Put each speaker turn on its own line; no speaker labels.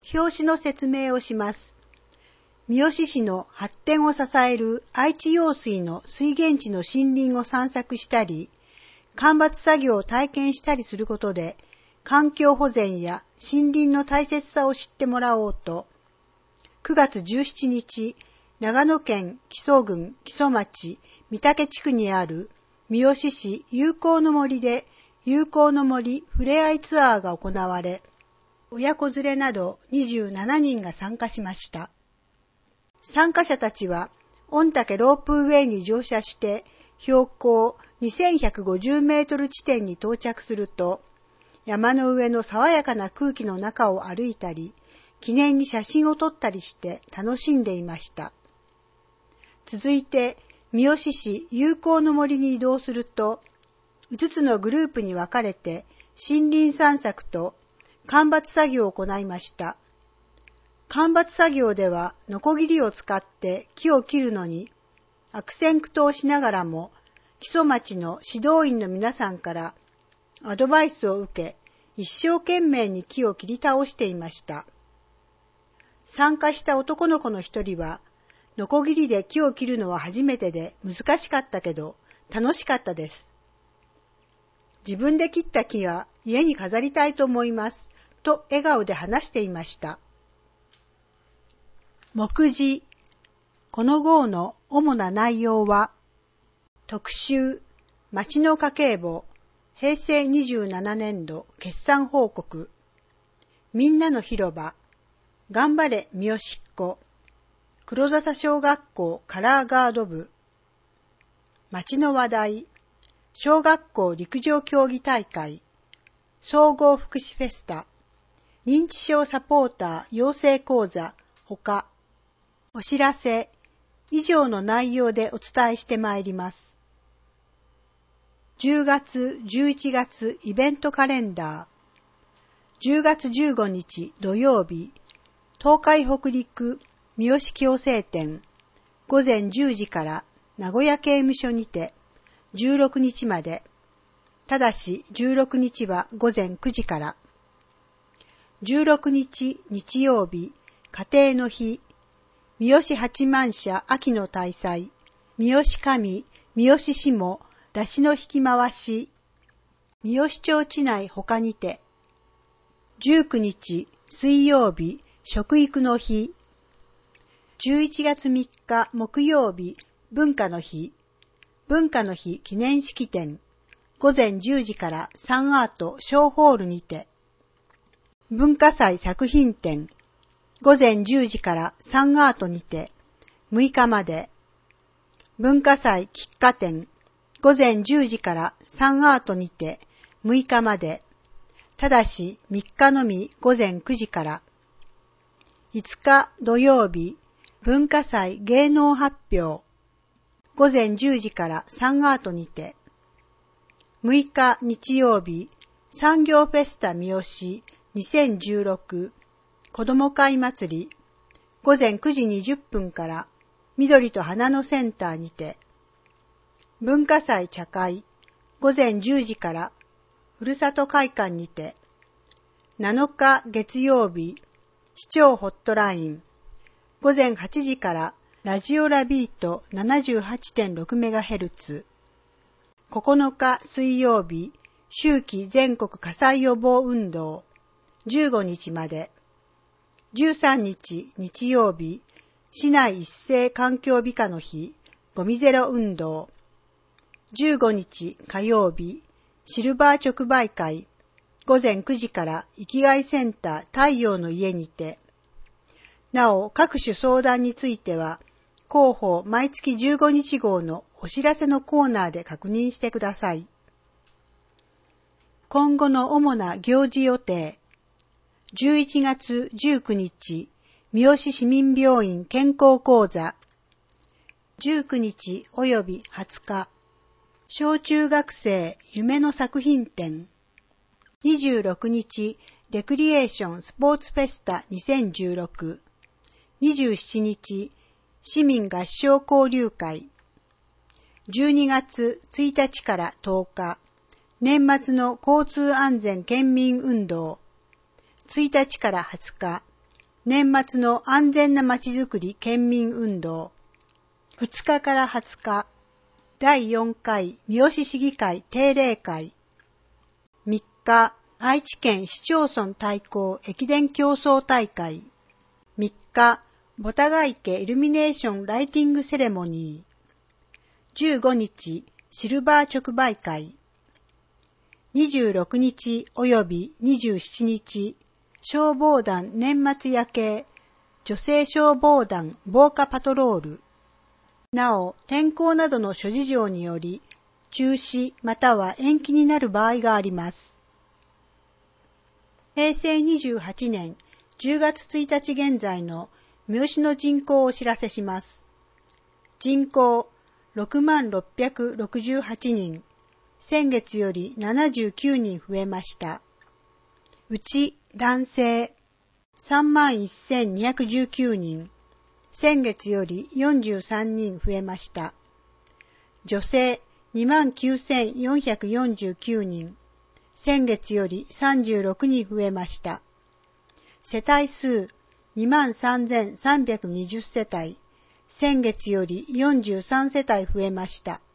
表紙の説明をします。三好市の発展を支える愛知用水の水源地の森林を散策したり、間伐作業を体験したりすることで、環境保全や森林の大切さを知ってもらおうと、9月17日、長野県木曽郡木曽町御嶽地区にある三好市友好の森で友好の森ふれあいツアーが行われ、親子連れなど27人が参加しました。参加者たちは、御嶽ロープウェイに乗車して、標高2150メートル地点に到着すると、山の上の爽やかな空気の中を歩いたり、記念に写真を撮ったりして楽しんでいました。続いて、三好市友好の森に移動すると、5つのグループに分かれて森林散策と間伐作業を行いました。間伐作業ではノコギリを使って木を切るのに悪戦苦闘しながらも、木曽町の指導員の皆さんからアドバイスを受け、一生懸命に木を切り倒していました。参加した男の子の一人は、ノコギリで木を切るのは初めてで難しかったけど楽しかったです。自分で切った木は家に飾りたいと思います、と笑顔で話していました。目次。この号の主な内容は、特集、町の家計簿、平成27年度決算報告、みんなの広場、頑張れ三好っ子、黒笹小学校カラーガード部、町の話題、小学校陸上競技大会、総合福祉フェスタ、認知症サポーター養成講座、他、お知らせ、以上の内容でお伝えしてまいります。10月、11月イベントカレンダー。10月15日土曜日、東海北陸三好矯正展、午前10時から名古屋刑務所にて、16日まで、ただし16日は午前9時から。16日日曜日、家庭の日、三好八幡社秋の大祭、三好神、三好下、出汁の引き回し、三好町地内他にて。19日水曜日、食育の日。11月3日木曜日、文化の日。文化の日記念式典。午前10時からサンアート小ホールにて。文化祭作品展。午前10時からサンアートにて。6日まで。文化祭喫茶店。午前10時からサンアートにて。6日まで。ただし3日のみ午前9時から。5日土曜日。文化祭芸能発表。午前10時からサンアートにて。6日日曜日、産業フェスタ三好2016子ども会祭り。午前9時20分から緑と花のセンターにて。文化祭茶会。午前10時からふるさと会館にて。7日月曜日、市長ホットライン。午前8時からラジオラビート 78.6MHz。9日水曜日、秋季全国火災予防運動。15日まで。13日日曜日、市内一斉環境美化の日、ゴミゼロ運動。15日火曜日、シルバー直売会。午前9時から生きがいセンター太陽の家にて。なお、各種相談については、広報毎月15日号のお知らせのコーナーで確認してください。今後の主な行事予定。11月19日、三好市民病院健康講座。19日及び20日、小中学生夢の作品展。26日、レクリエーションスポーツフェスタ2016。27日、市民合唱交流会。12月1日から10日、年末の交通安全県民運動。1日から20日、 年末の安全なまちづくり県民運動。2日から20日、第4回三好市議会定例会。3日、愛知県市町村対抗駅伝競争大会。3日、ボタガ池イルミネーションライティングセレモニー。15日、シルバー直売会。26日及び27日、消防団年末夜景、女性消防団防火パトロール。なお、天候などの諸事情により、中止または延期になる場合があります。平成28年10月1日現在の三好の人口をお知らせします。人口6668人、先月より79人増えました。うち男性31,219人、先月より43人増えました。女性29,449人、先月より36人増えました。世帯数23,320世帯、先月より43世帯増えました。